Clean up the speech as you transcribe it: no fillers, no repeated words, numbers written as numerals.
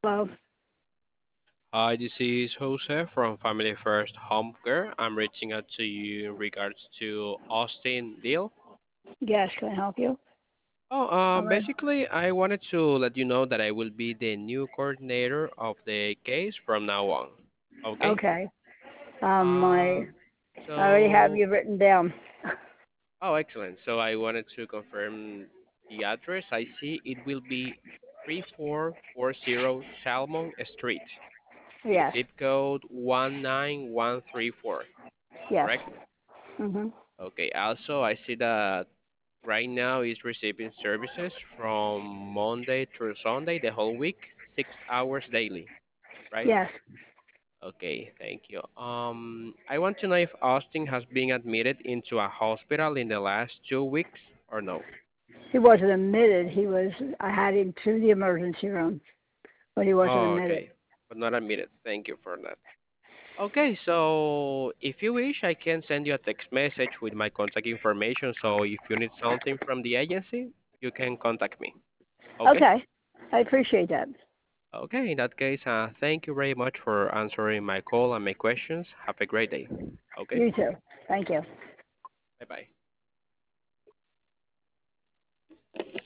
Hello. Hi, this is Jose from Family First Home Care. I'm reaching out to you in regards to Austin deal. Yes, can I help you? All right. Basically, I wanted to let you know that I will be the new coordinator of the case from now on. Okay? Okay. Um, I already have so, you written down. excellent. So I wanted to confirm the address. I see it will be 3440 Salmon Street with Yes. zip code 19134. Yes. Correct? Mhm. Okay. Also, I see that right now is receiving services from Monday through Sunday, the whole week, 6 hours daily, right? Yes. Okay, thank you. I want to know if Austin has been admitted into a hospital in the last 2 weeks or no. He wasn't admitted. He was. I had him to the emergency room, but he wasn't Oh, admitted. okay, but not admitted. Thank you for that. Okay, so if you wish, I can send you a text message with my contact information. So if you need something from the agency, you can contact me. Okay? Okay. I appreciate that. Okay, in that case, thank you very much for answering my call and my questions. Have a great day. Okay, You too. Thank you. bye bye.